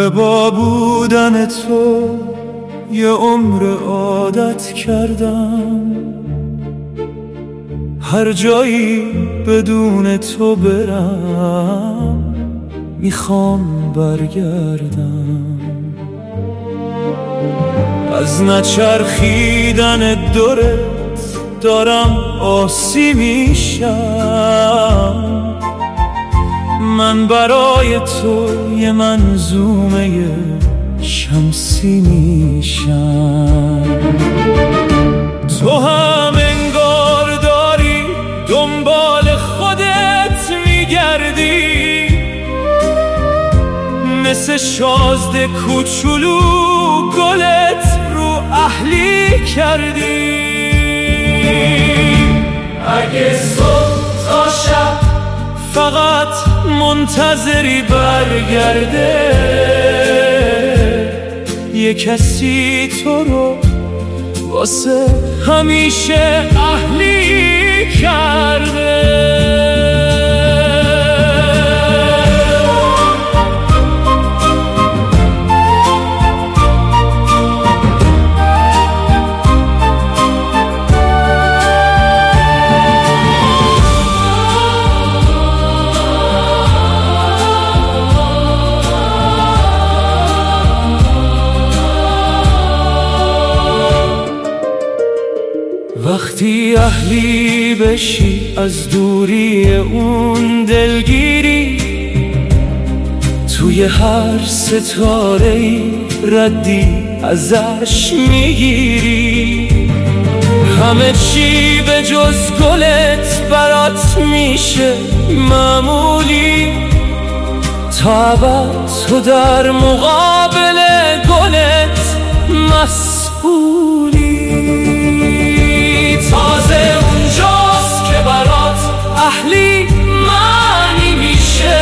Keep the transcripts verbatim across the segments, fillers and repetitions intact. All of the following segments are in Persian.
همه با بودن تو یه عمر عادت کردم، هر جایی بدون تو برم میخوام برگردم. از نچرخیدن دورت دارم آسی میشم، من برای تو یه منظومه شمسی میشم. تو هم انگار داری دنبال خودت میگردی، مثل شازده کوچولو گلت رو اهلی کردی. اگه صبح تا شب فقط منتظری برگرده، یه کسی تو رو واسه همیشه اهلی کرده. وقتی اهلی بشی از دوری اون دلگیری، توی هر ستاره‌ای ردی ازش میگیری. همه چی به جز گلت برات میشه معمولی، تا ابد تو در مقابل گلت مسئولی. تازه اونجاست که برات اهلی معنی میشه،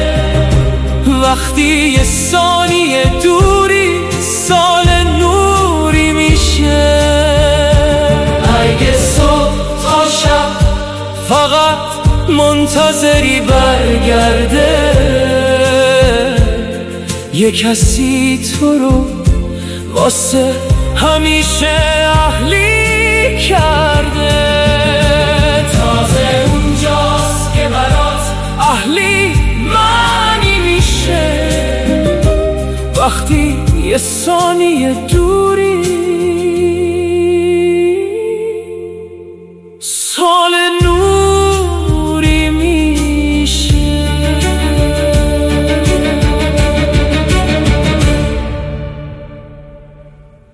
وقتی یه ثانیه دوری سال نوری میشه. اگه صبح تا شب فقط منتظری برگرده، یه کسی تو رو واسه همیشه اهلی کرده. تازه اونجاست که برات اهلی معنی میشه، وقتی یه ثانیه دور